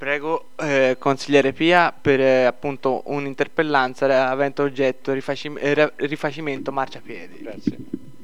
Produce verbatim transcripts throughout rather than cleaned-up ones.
Prego, eh, consigliere Pia, per eh, appunto un'interpellanza eh, avente oggetto rifacim- eh, ra- rifacimento marciapiedi. Grazie.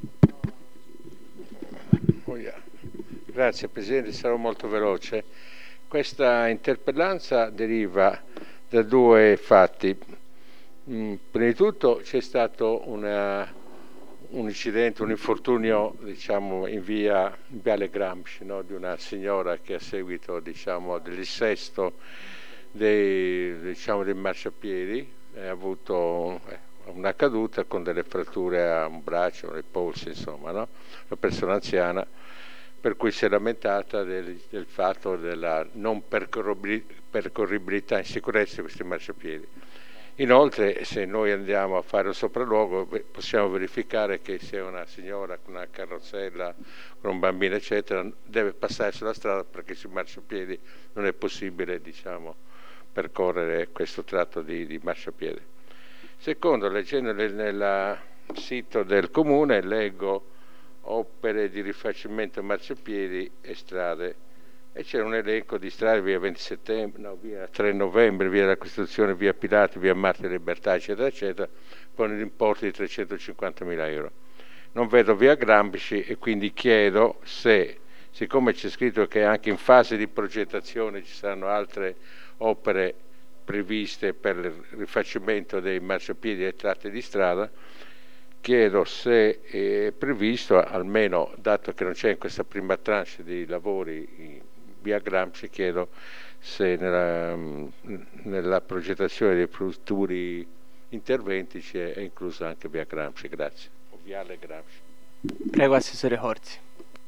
Oh, yeah. Grazie Presidente, sarò molto veloce. Questa interpellanza deriva da due fatti. Mm, prima di tutto c'è stato una, un incidente, un infortunio diciamo, in via in Viale Gramsci, no? Di una signora che a seguito diciamo, del dissesto dei, diciamo, dei marciapiedi ha avuto eh, una caduta con delle fratture a un braccio, ai polsi, insomma, no? Una persona anziana, per cui si è lamentata del, del fatto della non percorribilità in sicurezza di questi marciapiedi. Inoltre, se noi andiamo a fare un sopralluogo, possiamo verificare che se una signora con una carrozzella, con un bambino, eccetera, deve passare sulla strada perché sui marciapiedi non è possibile, diciamo, percorrere questo tratto di, di marciapiede. Secondo, leggendo nel, nel sito del comune, leggo opere di rifacimento marciapiedi e strade, e c'era un elenco di strade: via venti settembre, no, via tre novembre, via della Costituzione, via Pilati, via Marte e Libertà, eccetera, eccetera, con l'importo di trecentocinquantamila euro. Non vedo via Gramsci e quindi chiedo se, siccome c'è scritto che anche in fase di progettazione ci saranno altre opere previste per il rifacimento dei marciapiedi e tratte di strada, chiedo se è previsto, almeno dato che non c'è in questa prima tranche di lavori in via Gramsci, chiedo se nella, nella progettazione dei futuri interventi è inclusa anche via Gramsci. Grazie. O viale Gramsci. Prego, Assessore Corsi.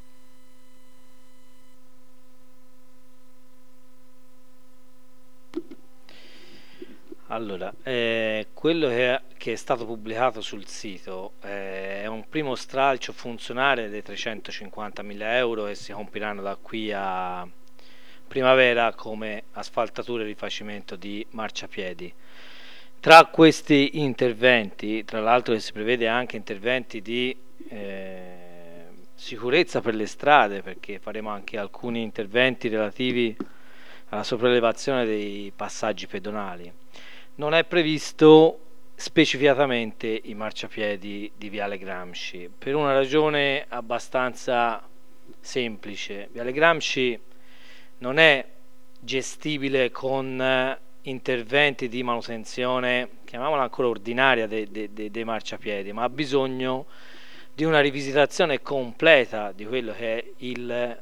Allora, eh, quello che è, che è stato pubblicato sul sito eh, è un primo stralcio funzionale dei trecentocinquantamila euro che si compiranno da qui a primavera come asfaltatura e rifacimento di marciapiedi. Tra questi interventi, tra l'altro si prevede anche interventi di eh, sicurezza per le strade, perché faremo anche alcuni interventi relativi alla sopraelevazione dei passaggi pedonali. Non è previsto specificatamente i marciapiedi di Viale Gramsci per una ragione abbastanza semplice. Viale Gramsci non è gestibile con interventi di manutenzione, chiamiamola ancora ordinaria, dei, dei, dei marciapiedi, ma ha bisogno di una rivisitazione completa di quello che è il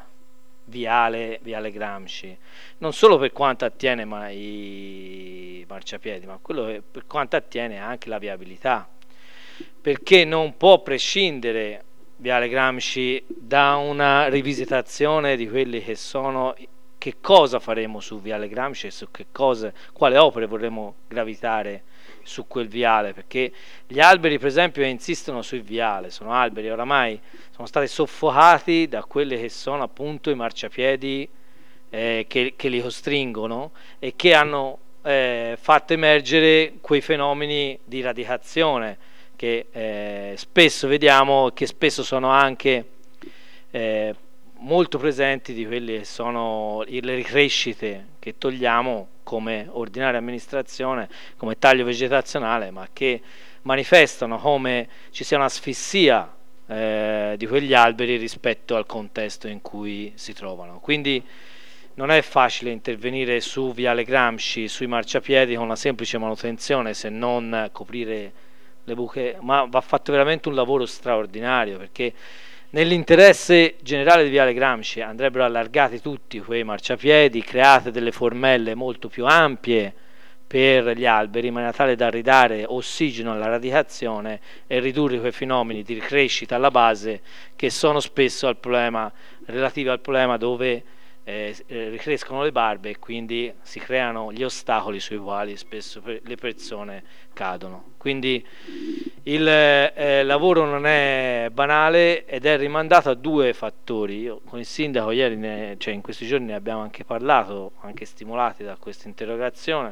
viale, viale Gramsci, non solo per quanto attiene ma i marciapiedi, ma quello che, per quanto attiene anche la viabilità, perché non può prescindere viale Gramsci da una rivisitazione di quelli che sono, che cosa faremo su viale Gramsci e su che cosa, quale opere vorremmo gravitare su quel viale, perché gli alberi per esempio che insistono sul viale sono alberi oramai sono stati soffocati da quelli che sono appunto i marciapiedi eh, che, che li costringono e che hanno eh, fatto emergere quei fenomeni di radicazione che eh, spesso vediamo, che spesso sono anche eh, molto presenti di quelle che sono le ricrescite che togliamo come ordinaria amministrazione, come taglio vegetazionale, ma che manifestano come ci sia un'asfissia eh, di quegli alberi rispetto al contesto in cui si trovano. Quindi non è facile intervenire su viale Gramsci, sui marciapiedi con una semplice manutenzione, se non coprire le buche, ma va fatto veramente un lavoro straordinario, perché nell'interesse generale di viale Gramsci andrebbero allargati tutti quei marciapiedi, create delle formelle molto più ampie per gli alberi, in maniera tale da ridare ossigeno alla radicazione e ridurre quei fenomeni di ricrescita alla base che sono spesso al problema, relativi al problema dove eh, ricrescono le barbe e quindi si creano gli ostacoli sui quali spesso le persone cadono. Quindi il eh, lavoro non è banale ed è rimandato a due fattori. Io con il sindaco ieri, ne, cioè in questi giorni ne abbiamo anche parlato, anche stimolati da questa interrogazione,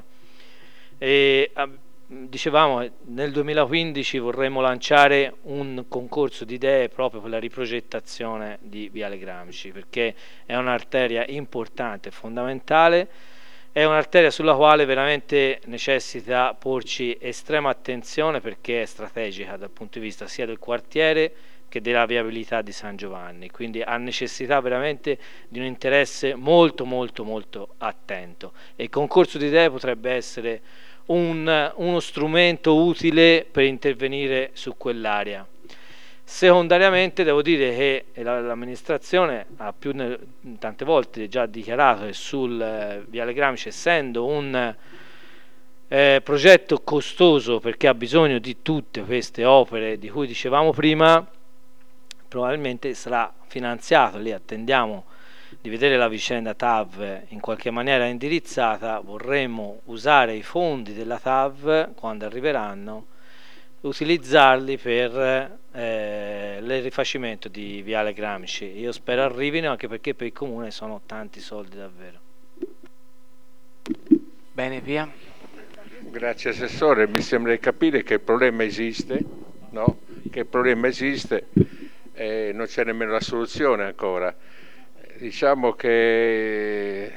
e eh, dicevamo che nel duemilaquindici vorremmo lanciare un concorso di idee proprio per la riprogettazione di viale Gramsci, perché è un'arteria importante, fondamentale, è un'arteria sulla quale veramente necessita porci estrema attenzione, perché è strategica dal punto di vista sia del quartiere che della viabilità di San Giovanni, quindi ha necessità veramente di un interesse molto molto molto attento, e il concorso di idee potrebbe essere un, uno strumento utile per intervenire su quell'area. Secondariamente devo dire che l'amministrazione ha più tante volte già dichiarato che sul eh, Viale Gramsci, essendo un eh, progetto costoso perché ha bisogno di tutte queste opere di cui dicevamo prima, probabilmente sarà finanziato. Lì attendiamo di vedere la vicenda T A V in qualche maniera indirizzata. Vorremmo usare i fondi della T A V quando arriveranno, utilizzarli per eh, il rifacimento di Viale Gramsci. Io spero arrivino, anche perché per il comune sono tanti soldi davvero. Bene, Pia. Grazie Assessore, mi sembra di capire che il problema esiste, no? Che il problema esiste e non c'è nemmeno la soluzione ancora. Diciamo che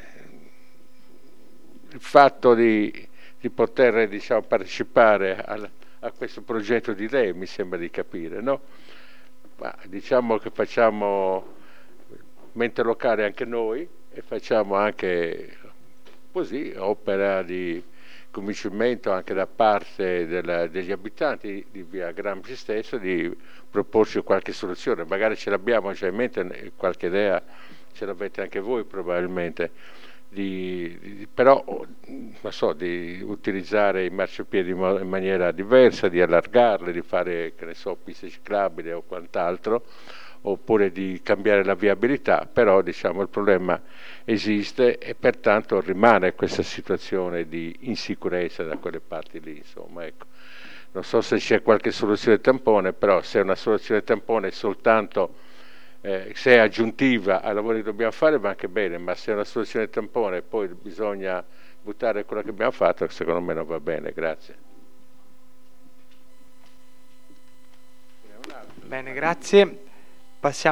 il fatto di, di poter, diciamo, partecipare al, a questo progetto di lei mi sembra di capire, no? Ma diciamo che facciamo mente locale anche noi e facciamo anche così opera di convincimento anche da parte della, degli abitanti di via Gramsci stesso, di proporci qualche soluzione. Magari ce l'abbiamo già in mente, qualche idea ce l'avete anche voi probabilmente, di, di, però non so, di utilizzare i marciapiedi in maniera diversa, di allargarli, di fare, che ne so, piste ciclabili o quant'altro, oppure di cambiare la viabilità. Però diciamo il problema esiste e pertanto rimane questa situazione di insicurezza da quelle parti lì, insomma, ecco. Non so se c'è qualche soluzione tampone, però se è una soluzione tampone soltanto eh, se è aggiuntiva ai lavori che dobbiamo fare va anche bene, ma se è una soluzione tampone e poi bisogna buttare quello che abbiamo fatto, secondo me non va bene. Grazie. Bene, grazie. Passiamo